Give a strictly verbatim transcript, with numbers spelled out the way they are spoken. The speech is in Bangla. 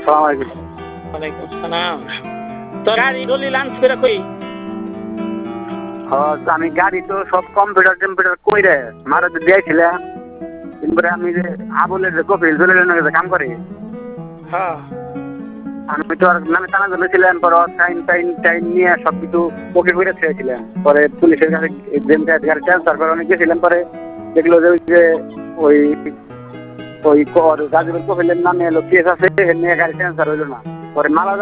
সালাম আলাইকুম। ওয়ালাইকুম সালাম। তো গাড়ি ডলি লাঞ্চ করে কই? হ্যাঁ আমি গাড়ি তো সব কম্পিউটার টম্পিউটার কইরে মারা দিয়েছিলাম, কিন্তু আমি যে আবুলের যে কপিল জলিলের কাম করি, হ্যাঁ আমি তো আর নামে টানা ধরেছিলাম, পরে টাইম টাইম টাইম নিয়ে সব কিছু ওকে করে ছেড়েছিলাম। পরে পুলিশের কাছে গাড়ি ট্রান্সফার করে অনেক গেছিলাম, পরে দেখলো যে ওই যে ওই ওই গাজীপুর কপিলের নামে এলো কেস আছে, নিয়ে গাড়ি ট্রান্সফার হইলো না। পরে মালা